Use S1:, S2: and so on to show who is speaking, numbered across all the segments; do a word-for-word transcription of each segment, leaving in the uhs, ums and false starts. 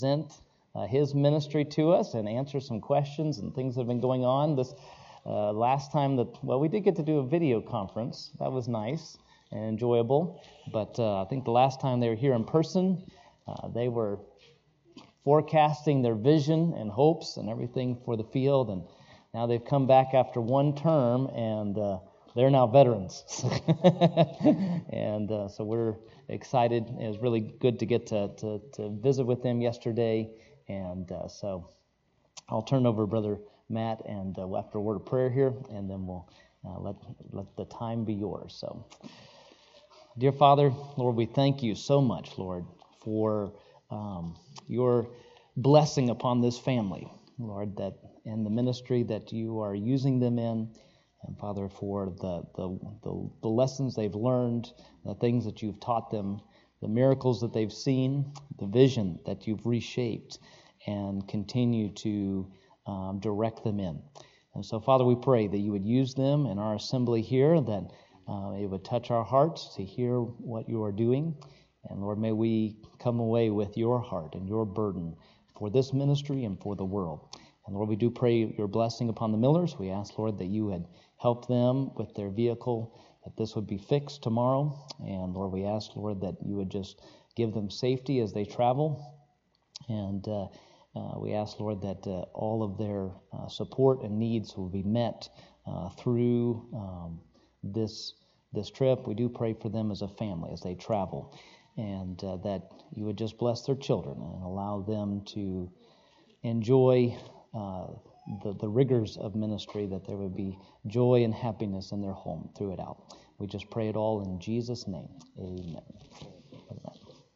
S1: present uh, his ministry to us and answer some questions and things that have been going on. This uh, last time that, well, we did get to do a video conference. That was nice and enjoyable. But uh, I think the last time they were here in person, uh, they were forecasting their vision and hopes and everything for the field. And now they've come back after one term, and uh, they're now veterans. and uh, so we're excited. It was really good to get to, to, to visit with them yesterday. And uh, so I'll turn over to Brother Matt, and uh, after a word of prayer here, and then we'll uh, let, let the time be yours. So, dear Father, Lord, we thank you so much, Lord, for um, your blessing upon this family, Lord, that in the ministry that you are using them in. And Father, for the, the the the lessons they've learned, the things that you've taught them, the miracles that they've seen, the vision that you've reshaped and continue to um, direct them in. And so, Father, we pray that you would use them in our assembly here, that uh, it would touch our hearts to hear what you are doing. And Lord, may we come away with your heart and your burden for this ministry and for the world. And Lord, we do pray your blessing upon the Millers. We ask, Lord, that you would help them with their vehicle, that this would be fixed tomorrow. And Lord, we ask, Lord, that you would just give them safety as they travel. And uh, uh, we ask, Lord, that uh, all of their uh, support and needs will be met uh, through um, this this trip. We do pray for them as a family as they travel, and uh, that you would just bless their children and allow them to enjoy uh, the, the rigors of ministry, that there would be joy and happiness in their home through it out. We just pray it all in Jesus' name. Amen. Amen.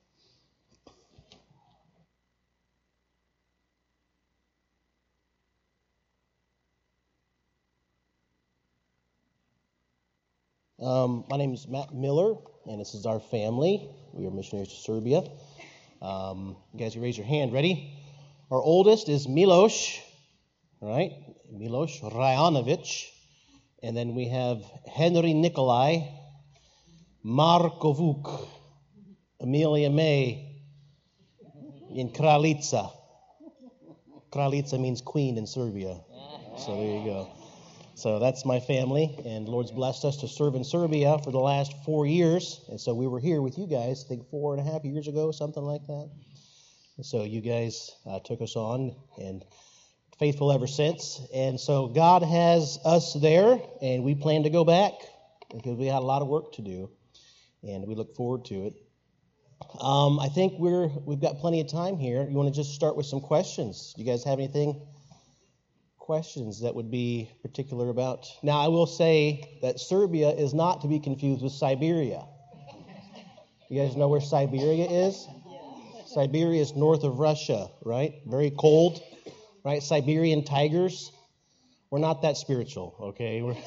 S2: Um, my name is Matt Miller, and this is our family. We are missionaries to Serbia. Um, you guys can raise your hand. Ready? Our oldest is Miloš, right? Miloš Rajanović. And then we have Henry Nikolai Markovuk, Amelia May in Kraljica. Kraljica means queen in Serbia. So there you go. So that's my family, and the Lord's blessed us to serve in Serbia for the last four years. And so we were here with you guys, I think four and a half years ago, something like that. And so you guys uh, took us on, and faithful ever since. And so God has us there, and we plan to go back because we had a lot of work to do, and we look forward to it. Um, I think we're we've got plenty of time here. You want to just start with some questions? Do you guys have anything? Questions that would be particular about. Now, I will say that Serbia is not to be confused with Siberia. You guys know where Siberia is? Siberia is north of Russia, right? Very cold, right? Siberian tigers. We're not that spiritual, okay? We're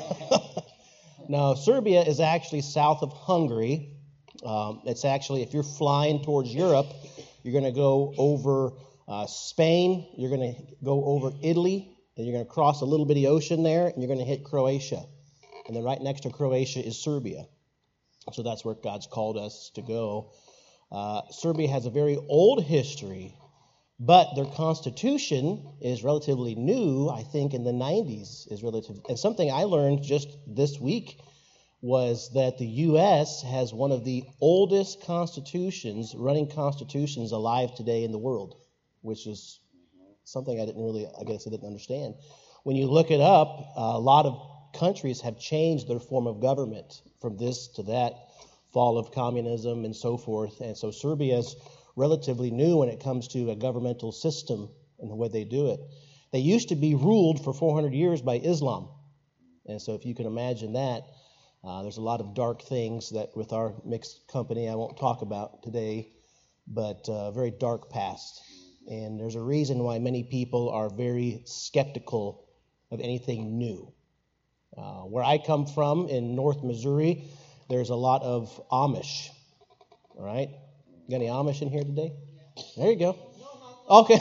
S2: no, Serbia is actually south of Hungary. Um, it's actually, if you're flying towards Europe, you're going to go over Uh, Spain, you're going to go over Italy, and you're going to cross a little bitty ocean there, and you're going to hit Croatia. And then right next to Croatia is Serbia. So that's where God's called us to go. Uh, Serbia has a very old history, but their constitution is relatively new, I think in the nineties is relative. And something I learned just this week was that the U S has one of the oldest constitutions, running constitutions alive today in the world, which is something I didn't really, I guess I didn't understand. When you look it up, a lot of countries have changed their form of government from this to that, fall of communism and so forth. And so Serbia is relatively new when it comes to a governmental system and the way they do it. They used to be ruled for four hundred years by Islam. And so if you can imagine that, uh, there's a lot of dark things that with our mixed company I won't talk about today, but uh, very dark past. And there's a reason why many people are very skeptical of anything new. Uh, where I come from in North Missouri, there's a lot of Amish. All right? You got any Amish in here today? There you go. Okay.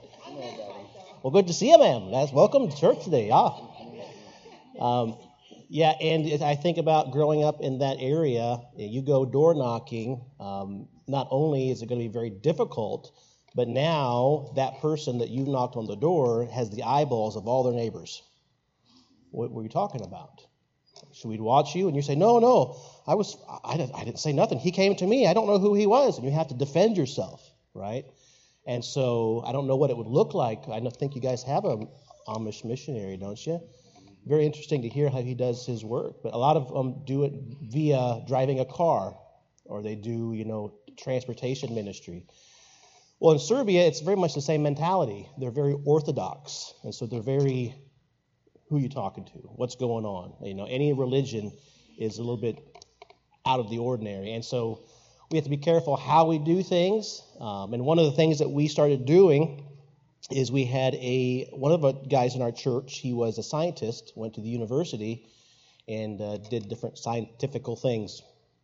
S2: Well, good to see you, ma'am. That's welcome to church today. Yeah. Um, Yeah, and if I think about growing up in that area, you go door knocking, um, not only is it going to be very difficult, but now that person that you knocked on the door has the eyeballs of all their neighbors. What were you talking about? Should we watch you? And you say, no, no, I was, I didn't, I didn't say nothing. He came to me. I don't know who he was. And you have to defend yourself, right? And so I don't know what it would look like. I don't think you guys have a Amish missionary, don't you? Very interesting to hear how he does his work. But a lot of them do it via driving a car, or they do, you know, transportation ministry. Well, in Serbia, it's very much the same mentality. They're very orthodox, and so they're very, who are you talking to? What's going on? You know, any religion is a little bit out of the ordinary, and so we have to be careful how we do things. Um, and one of the things that we started doing is we had a one of the guys in our church. He was a scientist, went to the university, and uh, did different scientific things.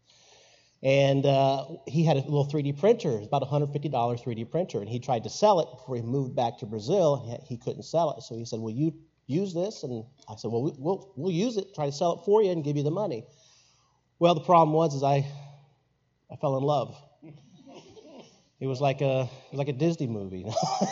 S2: And uh, he had a little three D printer, about a one hundred fifty dollars three D printer, and he tried to sell it before he moved back to Brazil. He couldn't sell it, so he said, "Will you use this?" And I said, "Well, we'll we'll use it, try to sell it for you, and give you the money." Well, the problem was, is I I fell in love. It was like a it was like a Disney movie.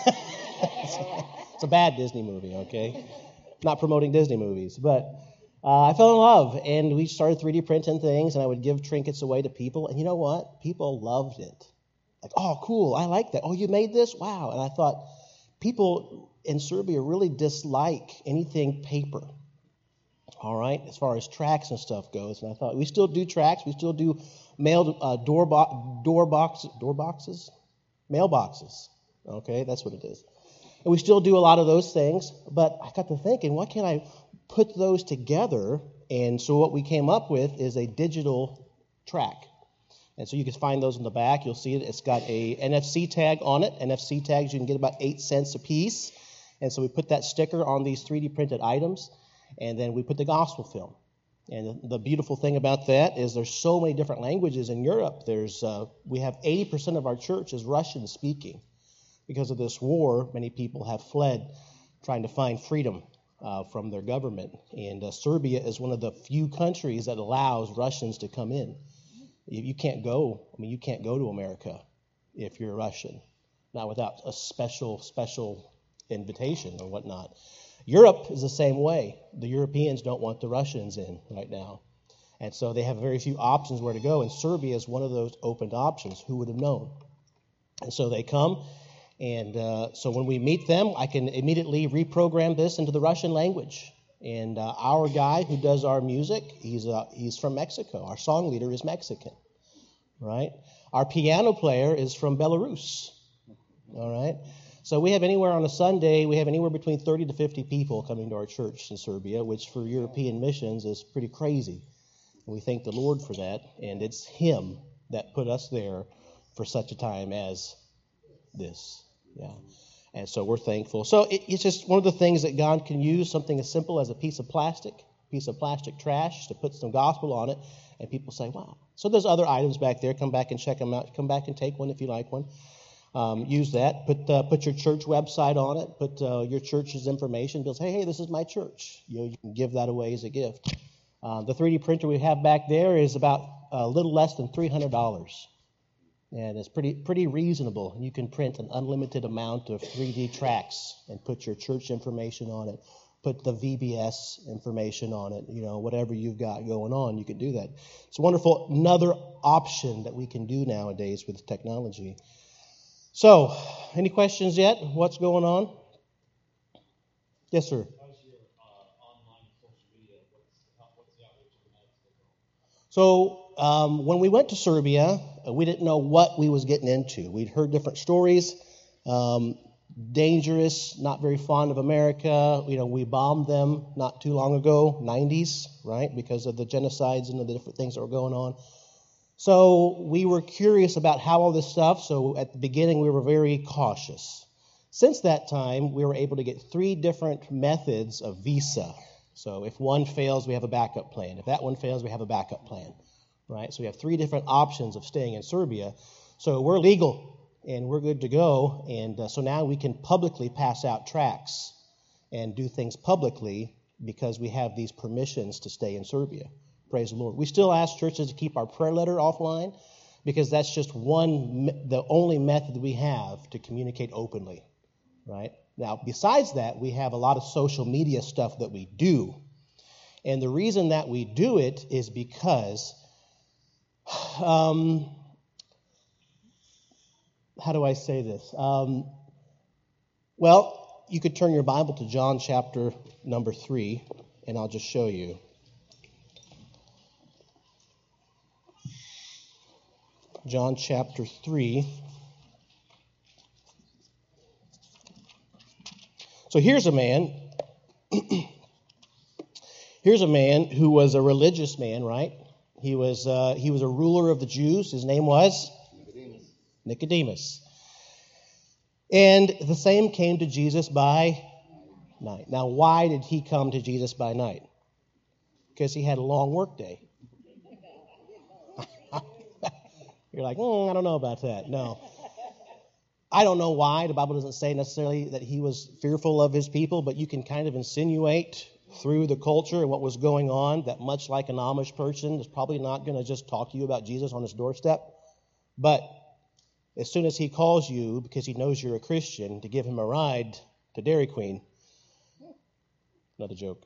S2: It's a bad Disney movie, okay? Not promoting Disney movies, but uh, I fell in love, and we started three D printing things, and I would give trinkets away to people, and you know what? People loved it. Like, oh, cool, I like that. Oh, you made this? Wow. And I thought, people in Serbia really dislike anything paper, all right, as far as tracts and stuff goes. And I thought, we still do tracts, we still do mailed uh, door, bo- door, box, door boxes, mailboxes, okay, that's what it is. And we still do a lot of those things, but I got to thinking, why can't I put those together? And so what we came up with is a digital track. And so you can find those in the back. You'll see it. It's got a N F C tag on it. N F C tags, you can get about eight cents a piece. And so we put that sticker on these three D printed items, and then we put the gospel film. And the beautiful thing about that is there's so many different languages in Europe. There's uh, we have eighty percent of our church is Russian speaking. Because of this war, many people have fled trying to find freedom uh, from their government. And uh, Serbia is one of the few countries that allows Russians to come in. You, you can't go, I mean, you can't go to America if you're Russian, not without a special, special invitation or whatnot. Europe is the same way. The Europeans don't want the Russians in right now. And so they have very few options where to go. And Serbia is one of those open options. Who would have known? And so they come. And uh, so when we meet them, I can immediately reprogram this into the Russian language. And uh, our guy who does our music, he's uh, he's from Mexico. Our song leader is Mexican, right? Our piano player is from Belarus, all right? So we have anywhere on a Sunday, we have anywhere between thirty to fifty people coming to our church in Serbia, which for European missions is pretty crazy. And we thank the Lord for that, and it's Him that put us there for such a time as this. Yeah, and so we're thankful. So it, it's just one of the things that God can use, something as simple as a piece of plastic, piece of plastic trash, to put some gospel on it, and people say, wow. So there's other items back there. Come back and check them out. Come back and take one if you like one. Um, use that. Put uh, put your church website on it. Put uh, your church's information. People say, hey, hey, this is my church. You know, you can give that away as a gift. Uh, the three D printer we have back there is about a little less than three hundred dollars. And it's pretty pretty reasonable. You can print an unlimited amount of three D tracks and put your church information on it, put the V B S information on it, you know, whatever you've got going on, you can do that. It's wonderful, another option that we can do nowadays with technology. So, any questions yet? What's going on? Yes, sir. So um, when we went to Serbia, uh, we didn't know what we was getting into. We'd heard different stories, um, dangerous, not very fond of America. You know, we bombed them not too long ago, nineties, right, because of the genocides and the different things that were going on. So we were curious about how all this stuff, so at the beginning we were very cautious. Since that time, we were able to get three different methods of visa. So if one fails, we have a backup plan. If that one fails, we have a backup plan, right? So we have three different options of staying in Serbia. So we're legal, and we're good to go. And uh, so now we can publicly pass out tracts and do things publicly because we have these permissions to stay in Serbia. Praise the Lord. We still ask churches to keep our prayer letter offline because that's just one, the only method we have to communicate openly, right? Now, besides that, we have a lot of social media stuff that we do. And the reason that we do it is because, um, how do I say this? Um, well, you could turn your Bible to John chapter number three, and I'll just show you. John chapter three. So here's a man. Here's a man who was a religious man, right? He was uh, he was a ruler of the Jews. His name was Nicodemus. Nicodemus. And the same came to Jesus by night. Now, why did he come to Jesus by night? Because he had a long work day. You're like, mm, I don't know about that. No. I don't know why. The Bible doesn't say necessarily that he was fearful of his people, but you can kind of insinuate through the culture and what was going on that much like an Amish person is probably not going to just talk to you about Jesus on his doorstep. But as soon as he calls you, because he knows you're a Christian, to give him a ride to Dairy Queen, another joke,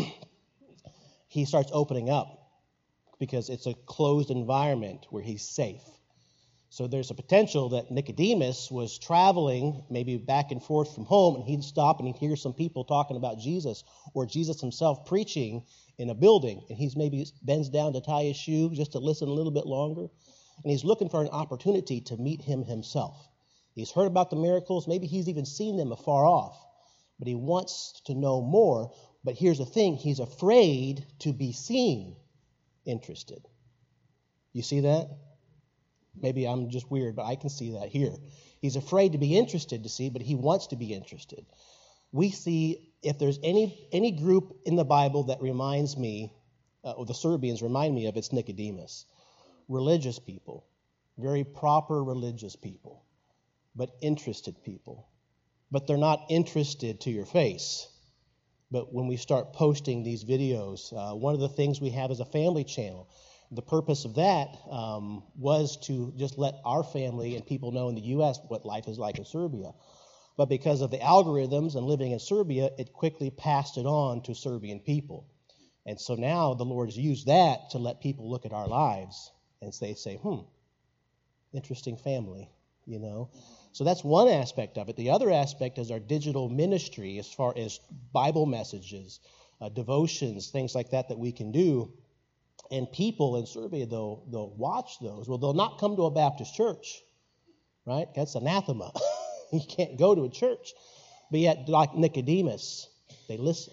S2: he starts opening up because it's a closed environment where he's safe. So there's a potential that Nicodemus was traveling maybe back and forth from home, and he'd stop and he'd hear some people talking about Jesus, or Jesus himself preaching in a building, and he's maybe bends down to tie his shoe just to listen a little bit longer, and he's looking for an opportunity to meet him himself. He's heard about the miracles, maybe he's even seen them afar off, but he wants to know more. But here's the thing, he's afraid to be seen interested. You see that? Maybe I'm just weird, but I can see that here. He's afraid to be interested to see, but he wants to be interested. We see, if there's any any group in the Bible that reminds me, uh, or the Serbians remind me of, it's Nicodemus. Religious people, very proper religious people, but interested people. But they're not interested to your face. But when we start posting these videos, uh, one of the things we have is a family channel. The purpose of that um, was to just let our family and people know in the U S what life is like in Serbia. But because of the algorithms and living in Serbia, it quickly passed it on to Serbian people. And so now the Lord has used that to let people look at our lives and they say, hmm, interesting family, you know. So that's one aspect of it. The other aspect is our digital ministry as far as Bible messages, uh, devotions, things like that that we can do. And people in Serbia, they'll, they'll watch those. Well, they'll not come to a Baptist church, right? That's anathema. You can't go to a church. But yet, like Nicodemus, they listen.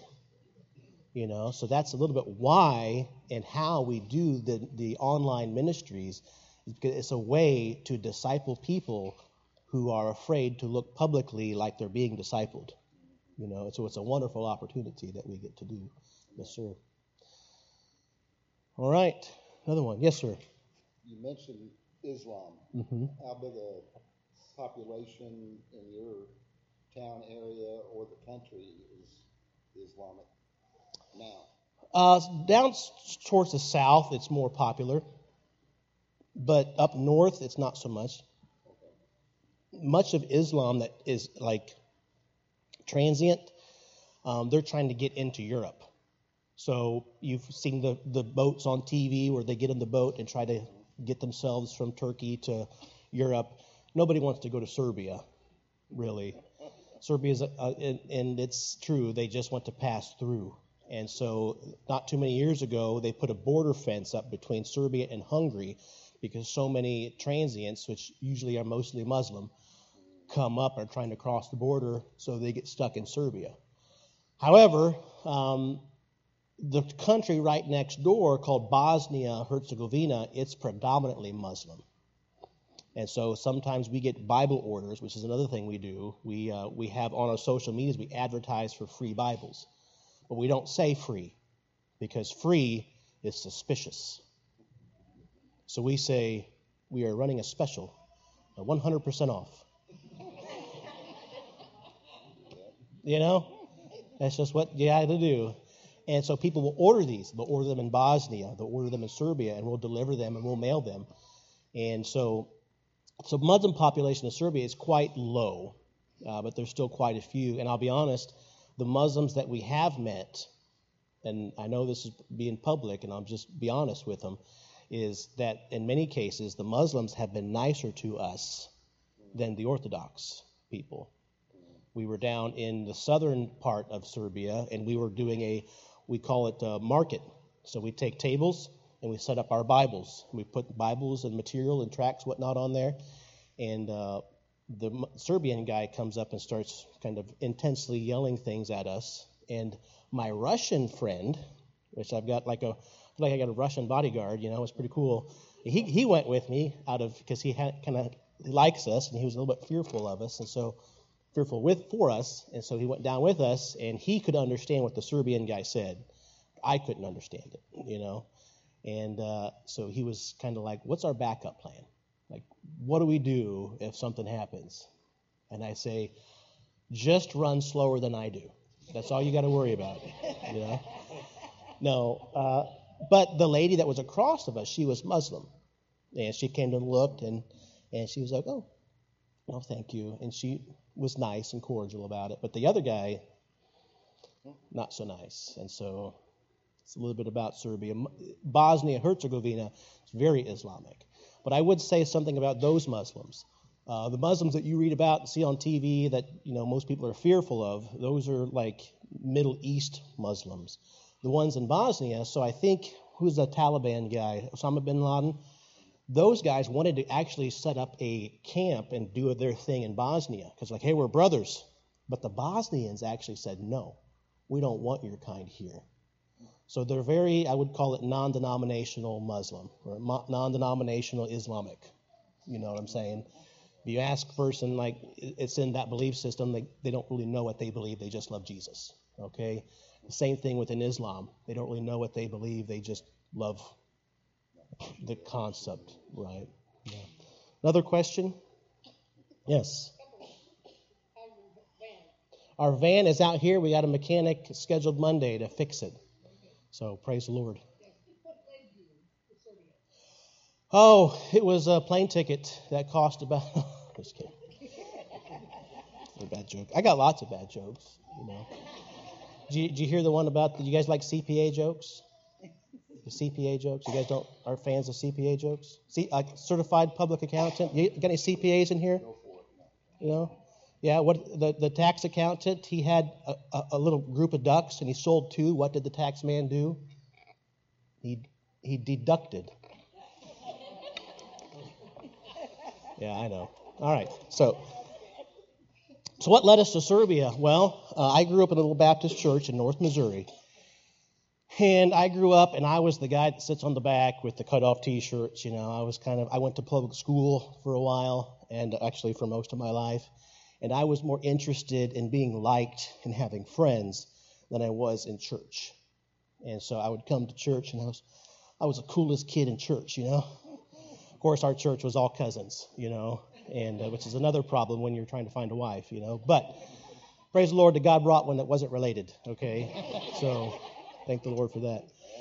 S2: You know, so that's a little bit why and how we do the, the online ministries. It's a way to disciple people who are afraid to look publicly like they're being discipled. You know, so it's a wonderful opportunity that we get to do. Yes, sir. All right, another one. Yes, sir.
S3: You mentioned Islam.
S2: Mm-hmm.
S3: How big a population in your town area or the country is Islamic now?
S2: Uh, down towards the south, it's more popular. But up north, it's not so much. Okay. Much of Islam that is like transient, um, they're trying to get into Europe. So you've seen the, the boats on T V where they get in the boat and try to get themselves from Turkey to Europe. Nobody wants to go to Serbia, really. Serbia's, uh, and, and it's true, they just want to pass through. And so not too many years ago, they put a border fence up between Serbia and Hungary because so many transients, which usually are mostly Muslim, come up and are trying to cross the border, so they get stuck in Serbia. However, um, the country right next door called Bosnia-Herzegovina, it's predominantly Muslim. And so sometimes we get Bible orders, which is another thing we do. We uh, we have on our social medias, we advertise for free Bibles. But we don't say free, because free is suspicious. So we say, we are running a special, a one hundred percent off. You know? That's just what you got to do. And so people will order these. They'll order them in Bosnia. They'll order them in Serbia, and we'll deliver them and we'll mail them. And so, so Muslim population of Serbia is quite low, uh, but there's still quite a few. And I'll be honest, the Muslims that we have met, and I know this is being public, and I'll just be honest with them, is that in many cases the Muslims have been nicer to us than the Orthodox people. We were down in the southern part of Serbia, and we were doing a, we call it a market. So we take tables and we set up our Bibles. We put Bibles and material and tracts, whatnot on there. And uh, the Serbian guy comes up and starts kind of intensely yelling things at us. And my Russian friend, which I've got like a, like I got a Russian bodyguard, you know, it's pretty cool. He he went with me out of, because he had kind of likes us, and he was a little bit fearful of us, and so fearful with for us, and so he went down with us, and he could understand what the Serbian guy said. I couldn't understand it, you know, and uh, so he was kind of like, "What's our backup plan? Like, what do we do if something happens?" And I say, "Just run slower than I do. That's all you got to worry about, you know." No, uh, but the lady that was across of us, she was Muslim, and she came and looked, and and she was like, "Oh, well, thank you," and she was nice and cordial about it. But the other guy, not so nice. And so it's a little bit about Serbia. Bosnia Herzegovina is very Islamic. But I would say something about those Muslims. Uh, the Muslims that you read about and see on T V that, you know, most people are fearful of, those are like Middle East Muslims. The ones in Bosnia, so I think, who's the Taliban guy? Osama bin Laden? Those guys wanted to actually set up a camp and do their thing in Bosnia. Because like, hey, we're brothers. But the Bosnians actually said, no, we don't want your kind here. So they're very, I would call it non-denominational Muslim, or non-denominational Islamic. You know what I'm saying? If you ask a person, like, it's in that belief system, they, they don't really know what they believe. They just love Jesus. Okay? The same thing within Islam. They don't really know what they believe. They just love the concept, right? Yeah. Another question? Yes. Our van is out here. We got a mechanic scheduled Monday to fix it. So praise the Lord. Oh, it was a plane ticket that cost about. Just kidding. A bad joke. I got lots of bad jokes. You know. Did you, did you hear the one about? Did you guys like C P A jokes? The C P A jokes. You guys don't are fans of C P A jokes? See, uh, certified public accountant. You got any C P As in here? Go for it. You know, yeah. What the, the tax accountant? He had a, a, a little group of ducks, and he sold two. What did the tax man do? He he deducted. Yeah, I know. All right. So, so what led us to Serbia? Well, uh, I grew up in a little Baptist church in North Missouri. And I grew up, and I was the guy that sits on the back with the cut-off T-shirts. You know, I was kind of, I went to public school for a while, and actually for most of my life. And I was more interested in being liked and having friends than I was in church. And so I would come to church, and I was, I was the coolest kid in church, you know. Of course, our church was all cousins, you know, and uh, which is another problem when you're trying to find a wife, you know. But praise the Lord that God brought one that wasn't related, okay? So thank the Lord for that.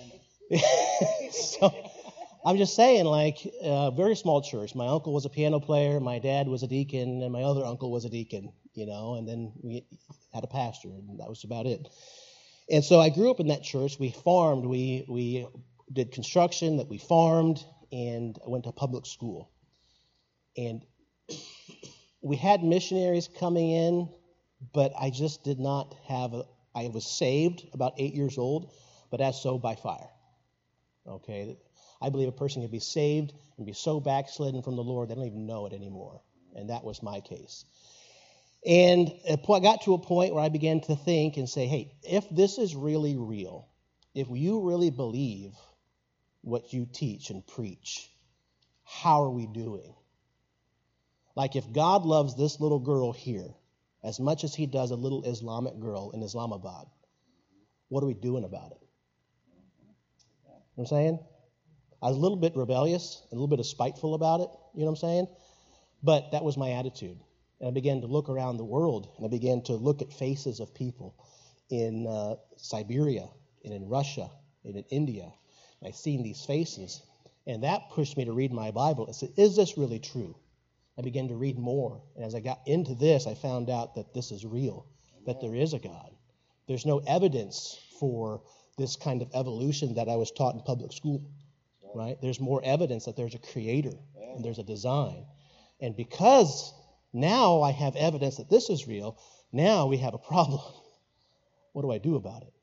S2: So I'm just saying, like, a uh, very small church. My uncle was a piano player, my dad was a deacon, and my other uncle was a deacon, you know, and then we had a pastor, and that was about it. And so I grew up in that church. We farmed. We we did construction, that we farmed, and I went to public school. And we had missionaries coming in, but I just did not have a, I was saved about eight years old, but as so by fire. Okay? I believe a person can be saved and be so backslidden from the Lord, they don't even know it anymore. And that was my case. And I got to a point where I began to think and say, hey, if this is really real, if you really believe what you teach and preach, how are we doing? Like, if God loves this little girl here as much as he does a little Islamic girl in Islamabad, what are we doing about it? You know what I'm saying? I was a little bit rebellious, a little bit of spiteful about it, you know what I'm saying? But that was my attitude. And I began to look around the world, and I began to look at faces of people in uh, Siberia, and in Russia and in India. And I've seen these faces, and that pushed me to read my Bible. I said, is this really true? I began to read more, and as I got into this, I found out that this is real, that there is a God. There's no evidence for this kind of evolution that I was taught in public school, right? There's more evidence that there's a creator and there's a design. And because now I have evidence that this is real, now we have a problem. What do I do about it?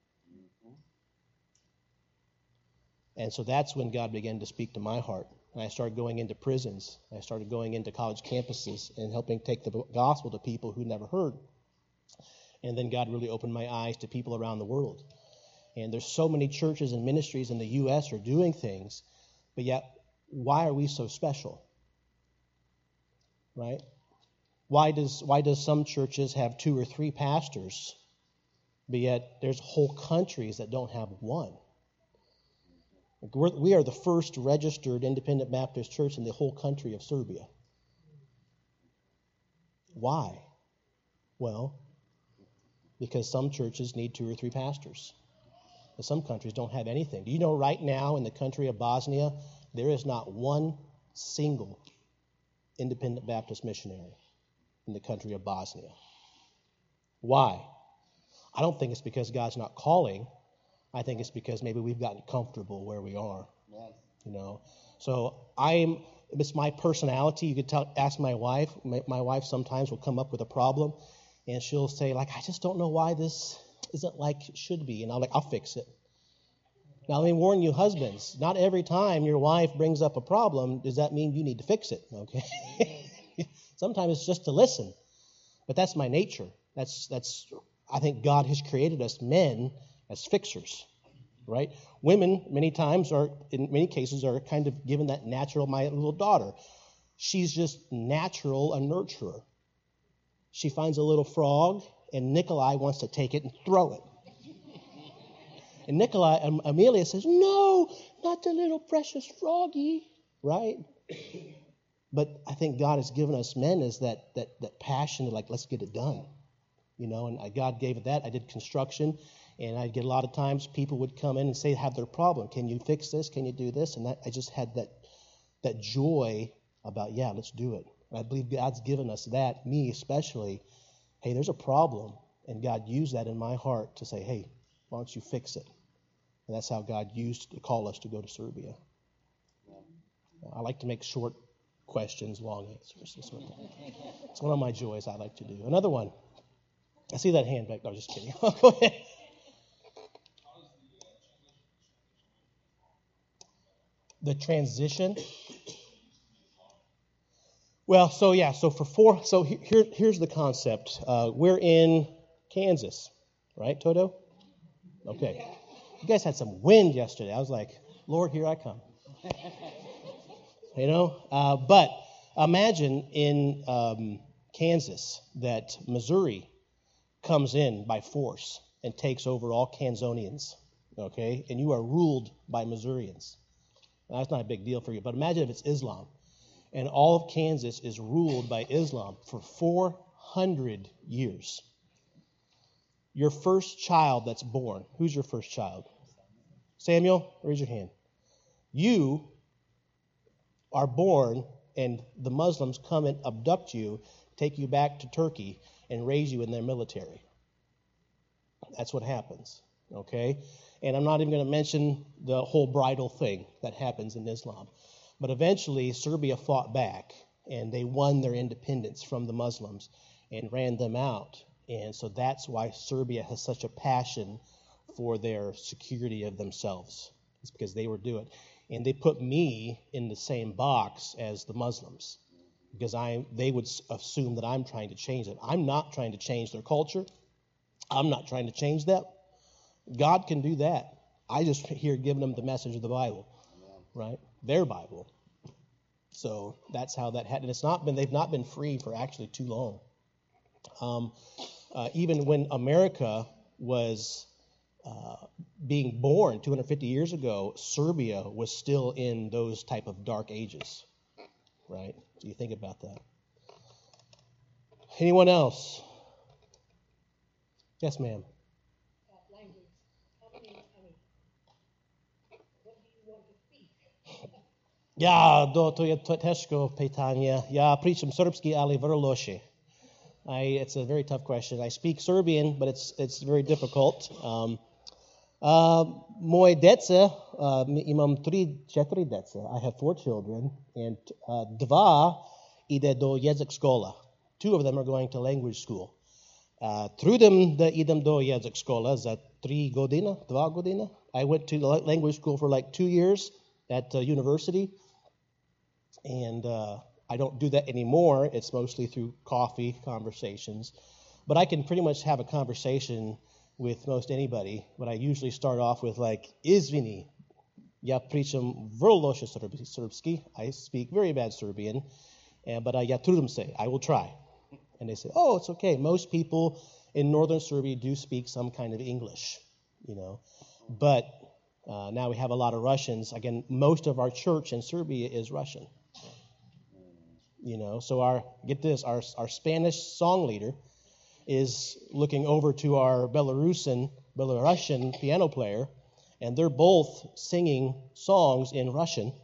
S2: And so that's when God began to speak to my heart. And I started going into prisons. I started going into college campuses and helping take the gospel to people who never heard. And then God really opened my eyes to people around the world. And there's so many churches and ministries in the U S are doing things, but yet why are we so special? Right? Why does why does some churches have two or three pastors, but yet there's whole countries that don't have one? We're, we are the first registered independent Baptist church in the whole country of Serbia. Why? Well, because some churches need two or three pastors. But some countries don't have anything. Do you know right now in the country of Bosnia, there is not one single independent Baptist missionary in the country of Bosnia? Why? I don't think it's because God's not calling. I think it's because maybe we've gotten comfortable where we are.
S3: Yeah.
S2: You know, so I'm. It's my personality. You could tell, ask my wife. My, my wife sometimes will come up with a problem, and she'll say, like, I just don't know why this isn't like it should be. And I'm like, I'll fix it. Now, let me warn you, husbands, not every time your wife brings up a problem, does that mean you need to fix it, okay? Sometimes it's just to listen. But that's my nature. That's, that's. I think God has created us men as fixers, right? Women, many times, are in many cases, are kind of given that natural, my little daughter. She's just natural a nurturer. She finds a little frog, and Nikolai wants to take it and throw it. And Nikolai, um, Amelia says, no, not the little precious froggy, right? But I think God has given us men as that that that passion to, like, let's get it done, you know. And I, God gave it that. I did construction, and I'd get a lot of times people would come in and say, have their problem. Can you fix this? Can you do this? And that, I just had that that joy about, yeah, let's do it. And I believe God's given us that, me especially. Hey, there's a problem, and God used that in my heart to say, hey, why don't you fix it? And that's how God used to call us to go to Serbia. I like to make short questions, long answers. It's one, it's one of my joys I like to do. Another one. I see that hand back. No, just kidding. Go ahead. The transition. Well, so yeah, so for four, so here, here's the concept. Uh, we're in Kansas, right, Toto? Okay. You guys had some wind yesterday. I was like, Lord, here I come. You know, uh, but imagine in um, Kansas that Missouri comes in by force and takes over all Kansonians, okay? And you are ruled by Missourians. Now, that's not a big deal for you, but imagine if it's Islam, and all of Kansas is ruled by Islam for four hundred years. Your first child that's born, who's your first child? Samuel, raise your hand. You are born, and the Muslims come and abduct you, take you back to Turkey, and raise you in their military. That's what happens, okay? And I'm not even going to mention the whole bridal thing that happens in Islam. But eventually, Serbia fought back, and they won their independence from the Muslims and ran them out. And so that's why Serbia has such a passion for their security of themselves. It's because they were doing it. And they put me in the same box as the Muslims because I they would assume that I'm trying to change it. I'm not trying to change their culture. I'm not trying to change that. God can do that. I just here giving them the message of the Bible, right? Their Bible. So that's how that happened. It's not been they've not been free for actually too long. Um, uh, even when America was uh, being born two hundred fifty years ago, Serbia was still in those type of dark ages, right? So you think about that. Anyone else? Yes, ma'am.
S4: Uh, language. How many, I mean,
S2: Ja, do to je to teško pitanje. Ja pričam srpski, ali vrlo loše. I, it's a very tough question. I speak Serbian, but it's it's very difficult. Um, uh, moje deca, uh, imam tri, četiri deca. I have four children, and uh, dva ide do jezik škola. Two of them are going to language school. Uh, trudim da idem do jezik škola za tri godina, dva godina. I went to language school for like two years at uh, university, and uh, I don't do that anymore. It's mostly through coffee conversations. But I can pretty much have a conversation with most anybody, but I usually start off with like, izvini, ja pričam vrlo loše srpski. I speak very bad Serbian, and, but I, ja trudim se, I will try. And they say, oh, it's okay. Most people in northern Serbia do speak some kind of English, you know. But uh, now we have a lot of Russians. Again, most of our church in Serbia is Russian. You know, so our, get this, our, our Spanish song leader is looking over to our Belarusian, Belarusian piano player, and they're both singing songs in Russian.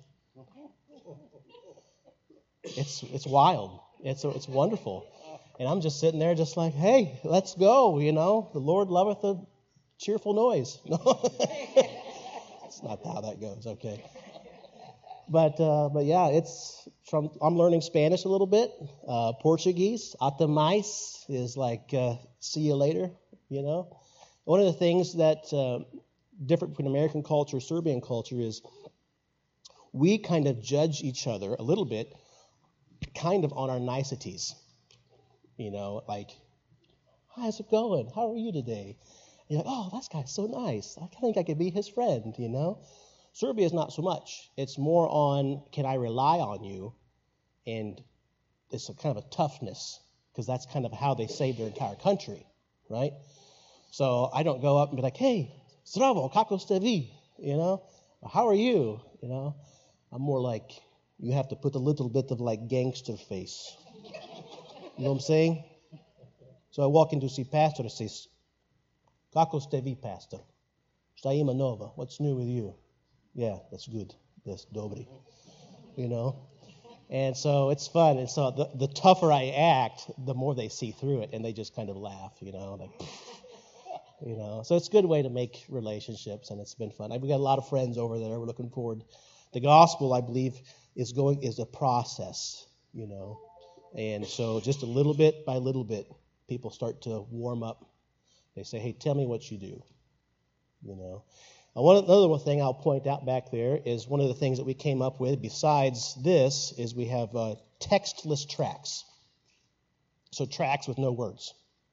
S2: It's it's wild. It's it's wonderful. And I'm just sitting there just like, hey, let's go, you know. The Lord loveth a cheerful noise. No, it's not how that goes, okay. But uh, but yeah, it's from. I'm learning Spanish a little bit. Uh, Portuguese, até mais is like uh, see you later. You know, one of the things that uh, different between American culture, Serbian culture is we kind of judge each other a little bit, kind of on our niceties. You know, like, how's it going? How are you today? You're like, oh, that guy's so nice. I think I could be his friend. You know. Serbia is not so much. It's more on, can I rely on you? And it's a kind of a toughness, because that's kind of how they save their entire country, right? So I don't go up and be like, hey, zdravo, kako ste vi? You know, how are you? You know, I'm more like, you have to put a little bit of like gangster face. You know what I'm saying? So I walk in to see pastor and says, kako ste vi, pastor? Šta ima nova? What's new with you? Yeah, that's good. That's dobri. You know? And so it's fun. And so the, the tougher I act, the more they see through it, and they just kind of laugh, you know, like, you know. So it's a good way to make relationships, and it's been fun. We've got a lot of friends over there. We're looking forward. The gospel, I believe, is going is a process, you know. And so just a little bit by little bit, people start to warm up. They say, hey, tell me what you do, you know. One another thing I'll point out back there is one of the things that we came up with besides this is we have uh, textless tracks. So tracks with no words.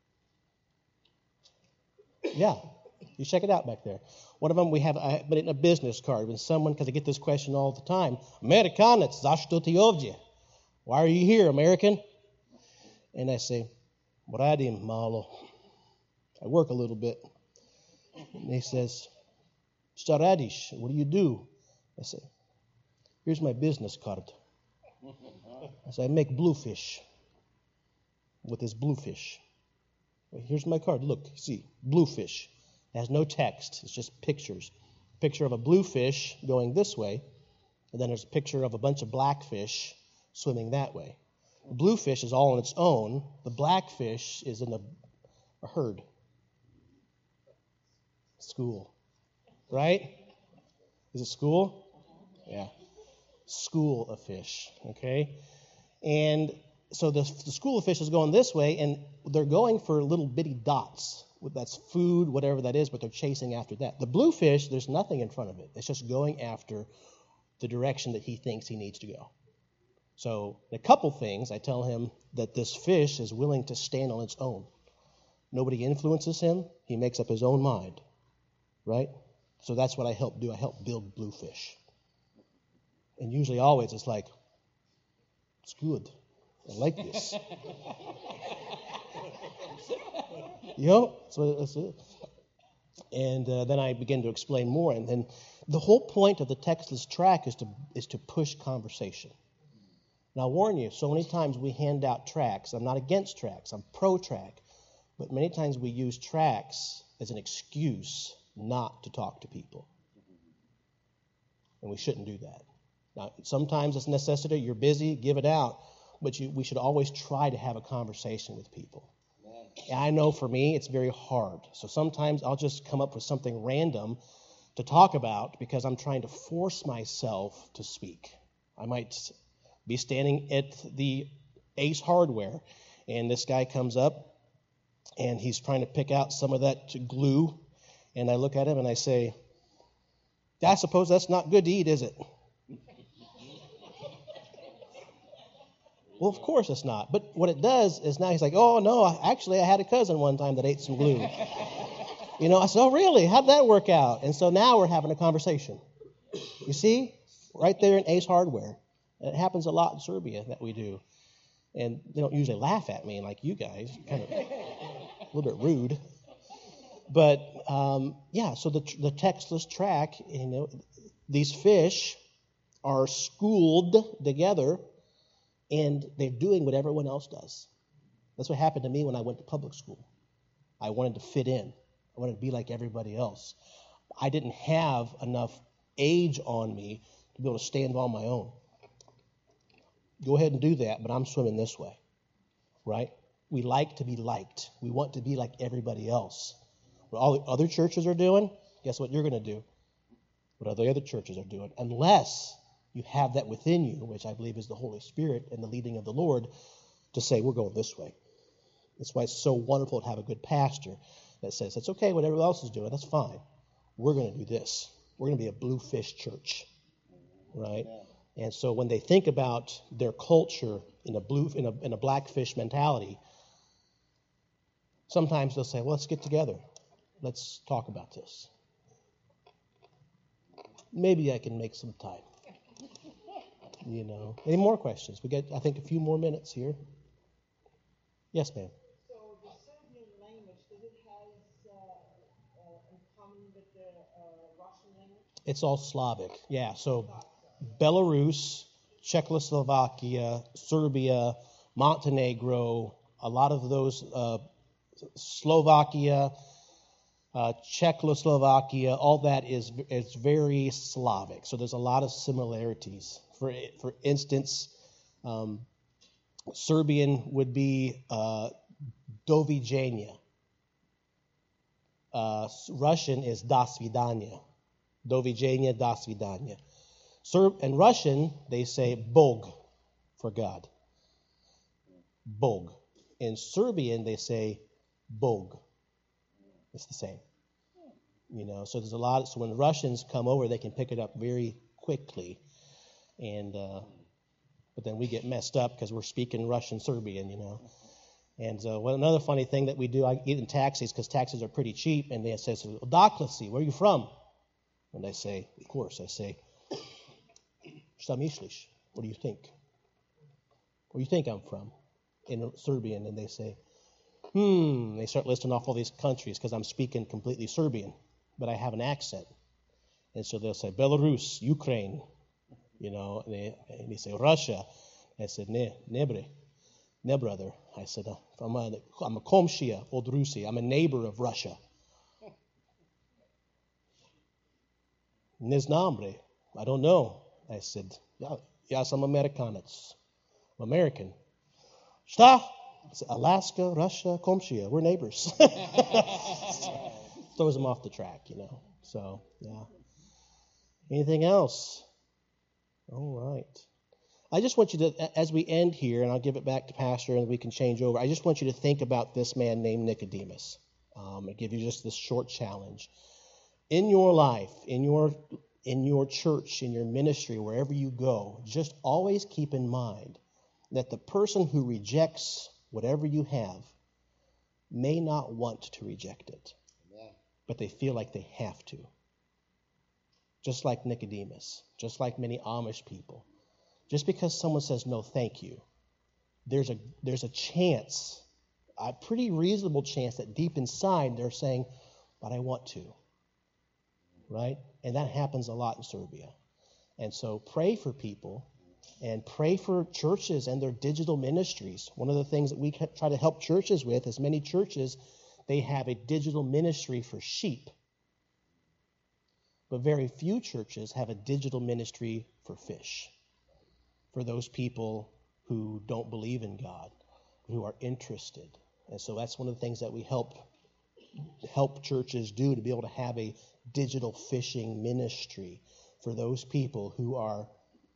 S2: Yeah, you check it out back there. One of them we have, I put it in a business card when someone, because I get this question all the time, Amerikanac, zašto ti ovdje? Why are you here, American? And I say, radim malo. I work a little bit. And he says, šta radiš? What do you do? I say, here's my business card. I say, I make bluefish with this bluefish. Here's my card. Look, see, bluefish. It has no text. It's just pictures. Picture of a bluefish going this way, and then there's a picture of a bunch of blackfish swimming that way. The bluefish is all on its own. The blackfish is in a, a herd. School. Right? Is it school? Yeah. School of fish, okay? And so the, the school of fish is going this way, and they're going for little bitty dots. That's food, whatever that is, but they're chasing after that. The bluefish, there's nothing in front of it. It's just going after the direction that he thinks he needs to go. So a couple things, I tell him that this fish is willing to stand on its own. Nobody influences him. He makes up his own mind, right? So that's what I help do. I help build bluefish. And usually always it's like, it's good. I like this. You know? So that's it. And uh, then I begin to explain more. And then the whole point of the textless track is to is to push conversation. Now, I'll warn you, so many times we hand out tracks. I'm not against tracks. I'm pro-track. But many times we use tracks as an excuse not to talk to people. And we shouldn't do that. Now, sometimes it's necessity. You're busy, give it out. But you, we should always try to have a conversation with people. And I know for me, it's very hard. So sometimes I'll just come up with something random to talk about because I'm trying to force myself to speak. I might be standing at the Ace Hardware, and this guy comes up, and he's trying to pick out some of that glue, and I look at him and I say, I suppose that's not good to eat, is it? Well, of course it's not. But what it does is now he's like, oh, no, actually, I had a cousin one time that ate some glue. You know, I said, oh, really? How'd that work out? And so now we're having a conversation. You see? Right there in Ace Hardware. And it happens a lot in Serbia that we do. And they don't usually laugh at me like you guys. Kind of a little bit rude. But, um, yeah, so the, the textless track, you know, these fish are schooled together, and they're doing what everyone else does. That's what happened to me when I went to public school. I wanted to fit in. I wanted to be like everybody else. I didn't have enough age on me to be able to stand on my own. Go ahead and do that, but I'm swimming this way, right? We like to be liked. We want to be like everybody else. What all the other churches are doing, guess what you're going to do? What all the other churches are doing. Unless you have that within you, which I believe is the Holy Spirit and the leading of the Lord, to say, we're going this way. That's why it's so wonderful to have a good pastor that says, it's okay, what everyone else is doing, that's fine. We're going to do this. We're going to be a bluefish church, right? And so when they think about their culture in a blue, in a, in a blackfish mentality, sometimes they'll say, well, let's get together. Let's talk about this. Maybe I can make some time. You know, any more questions? We got, I think, a few more minutes here. Yes, ma'am.
S4: So the Serbian language, does it have uh, uh, in common with the uh, Russian language?
S2: It's all Slavic. Yeah. So Belarus, Czechoslovakia, Serbia, Montenegro, a lot of those, uh, Slovakia, uh, Czechoslovakia, all that is is very Slavic. So there's a lot of similarities. For for instance, um, Serbian would be uh, Doviđenja. Uh, Russian is Da Svidanya. Doviđenja, Da Svidanya. Serb and Russian, they say Bog for God. Bog. In Serbian, they say Bog. It's the same. You know, so there's a lot. Of, so when the Russians come over, they can pick it up very quickly. And uh, but then we get messed up because we're speaking Russian Serbian, you know. And uh, well, another funny thing that we do, I get in taxis because taxis are pretty cheap, and they say, "Odakle, where are you from?" And I say, of course, I say, "Šta misliš? What do you think? Where do you think I'm from?" In Serbian, and they say, "Hmm." They start listing off all these countries because I'm speaking completely Serbian, but I have an accent, and so they'll say Belarus, Ukraine. You know, and they, and they say, Russia. I said, ne, ne bre, ne brother. I said, I'm a, I'm a komšija od Rusije. I'm a neighbor of Russia. Ne znam bre. I don't know. I said, ja, ja sam Amerikanac. I'm American. Šta? I said, Alaska, Russia, komšija. We're neighbors. Throws them off the track, you know. So, yeah. Anything else? All right. I just want you to, as we end here, and I'll give it back to Pastor and we can change over, I just want you to think about this man named Nicodemus. Um, I give you just this short challenge. In your life, in your in your church, in your ministry, wherever you go, just always keep in mind that the person who rejects whatever you have may not want to reject it, Amen. But they feel like they have to. Just like Nicodemus, just like many Amish people. Just because someone says, no, thank you, there's a there's a chance, a pretty reasonable chance that deep inside they're saying, but I want to. Right? And that happens a lot in Serbia. And so pray for people and pray for churches and their digital ministries. One of the things that we try to help churches with is many churches, they have a digital ministry for sheep. But very few churches have a digital ministry for fish, for those people who don't believe in God, who are interested. And so that's one of the things that we help help churches do, to be able to have a digital fishing ministry for those people who are,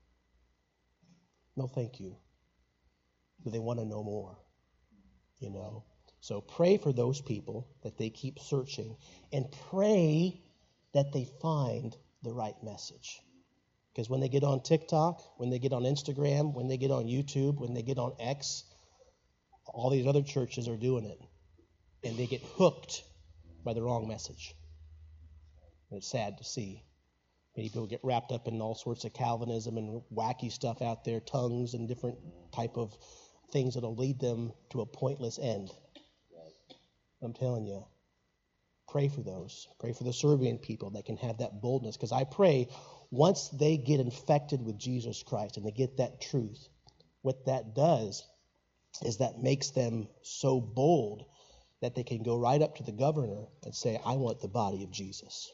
S2: no thank you, but they want to know more, you know. So pray for those people, that they keep searching, and pray that they find the right message. Because when they get on TikTok, when they get on Instagram, when they get on YouTube, when they get on X, all these other churches are doing it. And they get hooked by the wrong message. And it's sad to see. Many people get wrapped up in all sorts of Calvinism and wacky stuff out there, tongues and different type of things that'll lead them to a pointless end. I'm telling you, pray for those. Pray for the Serbian people that can have that boldness. Because I pray, once they get infected with Jesus Christ and they get that truth, what that does is that makes them so bold that they can go right up to the governor and say, I want the body of Jesus.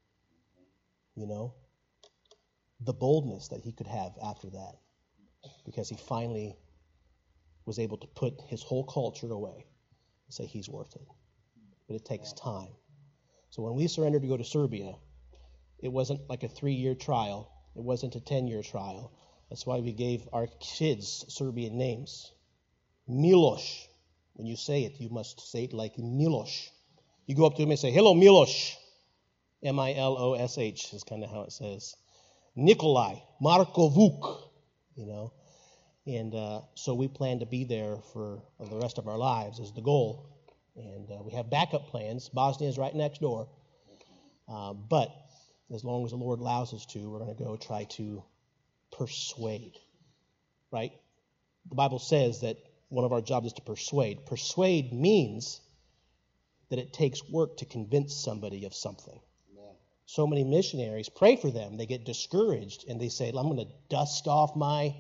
S2: You know? The boldness that he could have after that. Because he finally was able to put his whole culture away and say he's worth it. But it takes time. So when we surrendered to go to Serbia, it wasn't like a three-year trial. It wasn't a ten-year trial. That's why we gave our kids Serbian names. Miloš. When you say it, you must say it like Miloš. You go up to him and say, hello, Miloš. M I L O S H is kind of how it says. Nikolai, Marko Vuk, you know. And uh, so we plan to be there for the rest of our lives is the goal. And uh, we have backup plans. Bosnia is right next door. Uh, but as long as the Lord allows us to, we're going to go try to persuade, right? The Bible says that one of our jobs is to persuade. Persuade means that it takes work to convince somebody of something. Amen. So many missionaries, pray for them, they get discouraged, and they say, I'm going to dust off my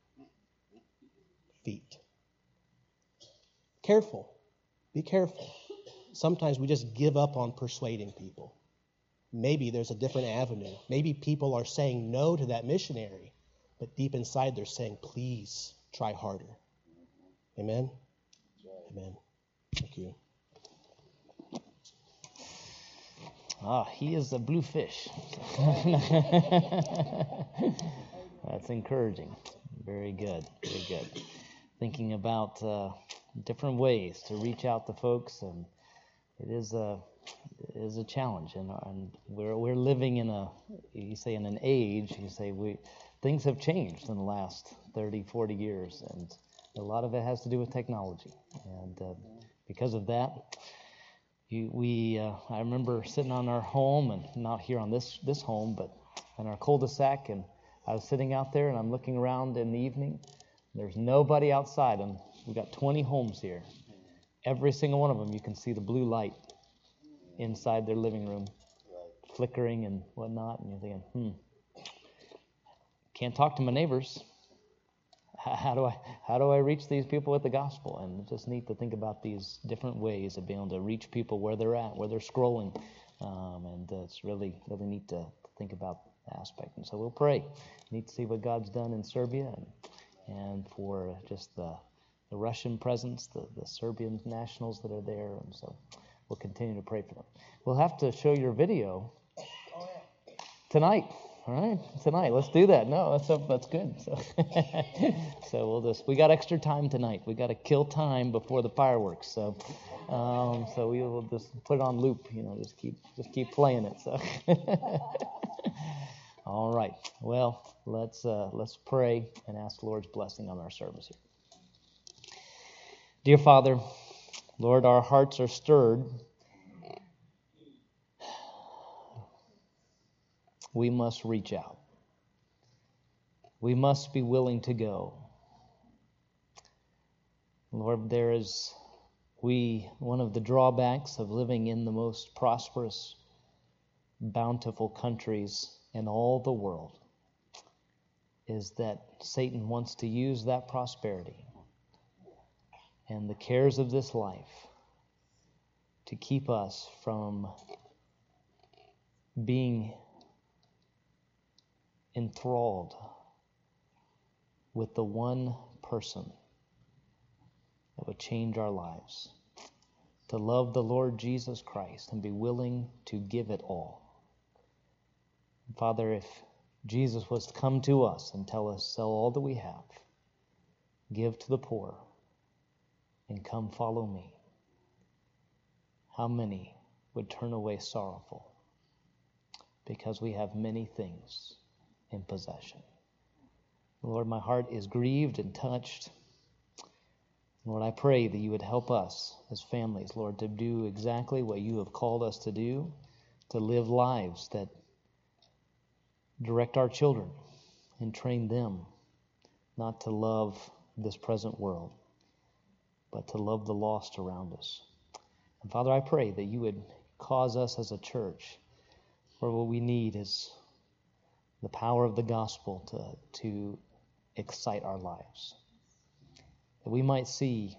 S2: feet. Careful. Be careful. Sometimes we just give up on persuading people. Maybe there's a different avenue. Maybe people are saying no to that missionary, but deep inside they're saying, please try harder. Amen? Amen. Thank you.
S1: Ah, he is a blue fish. That's encouraging. Very good. Very good. Thinking about uh, different ways to reach out to folks, and it is a it is a challenge, and, and we're we're living in a you say in an age you say we things have changed in the last thirty, forty years, and a lot of it has to do with technology, and uh, because of that, you, we uh, I remember sitting on our home, and not here on this this home, but in our cul-de-sac, and I was sitting out there, and I'm looking around in the evening. There's nobody outside, and we got twenty homes here. Every single one of them, you can see the blue light inside their living room, flickering and whatnot, and you're thinking, hmm, can't talk to my neighbors. How do I how do I reach these people with the gospel? And it's just neat to think about these different ways of being able to reach people where they're at, where they're scrolling, um, and uh, it's really really neat to, to think about that aspect. And so we'll pray. Neat to see what God's done in Serbia, and and for just the the Russian presence, the, the Serbian nationals that are there, and so we'll continue to pray for them. We'll have to show your video tonight. All right, tonight. Let's do that. No, that's that's good. So, so we'll just we got extra time tonight. We got to kill time before the fireworks. So, um, so we will just put it on loop. You know, just keep just keep playing it. So, all right. Well, let's uh, let's pray and ask the Lord's blessing on our service here. Dear Father, Lord, our hearts are stirred. We must reach out. We must be willing to go. Lord, there is, we, one of the drawbacks of living in the most prosperous, bountiful countries in all the world is that Satan wants to use that prosperity and the cares of this life to keep us from being enthralled with the one person that would change our lives, to love the Lord Jesus Christ and be willing to give it all. Father, if Jesus was to come to us and tell us, sell all that we have, give to the poor, and come follow me, how many would turn away sorrowful because we have many things in possession? Lord, my heart is grieved and touched. Lord, I pray that you would help us as families, Lord, to do exactly what you have called us to do, to live lives that direct our children and train them not to love this present world, but to love the lost around us. And Father, I pray that you would cause us as a church, where what we need is the power of the gospel to, to excite our lives. That we might see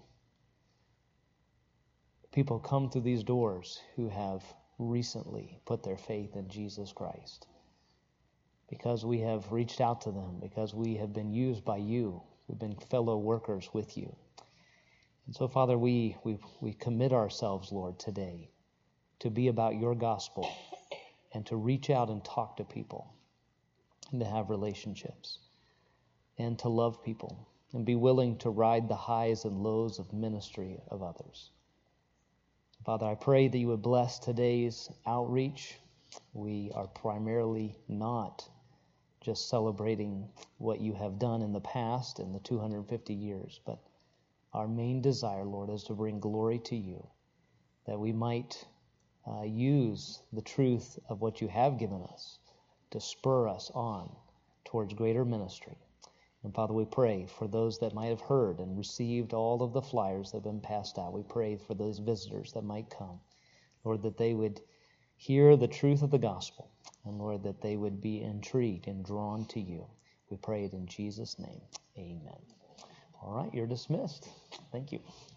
S1: people come through these doors who have recently put their faith in Jesus Christ, because we have reached out to them, because we have been used by you. We've been fellow workers with you. And so, Father, we, we, we commit ourselves, Lord, today to be about your gospel and to reach out and talk to people and to have relationships and to love people and be willing to ride the highs and lows of ministry of others. Father, I pray that you would bless today's outreach. We are primarily not just celebrating what you have done in the past in the two hundred fifty years, but our main desire, Lord, is to bring glory to you, that we might uh, use the truth of what you have given us to spur us on towards greater ministry. And Father, we pray for those that might have heard and received all of the flyers that have been passed out. We pray for those visitors that might come, Lord, that they would hear the truth of the gospel, and Lord, that they would be intrigued and drawn to you. We pray it in Jesus' name. Amen. All right, you're dismissed. Thank you.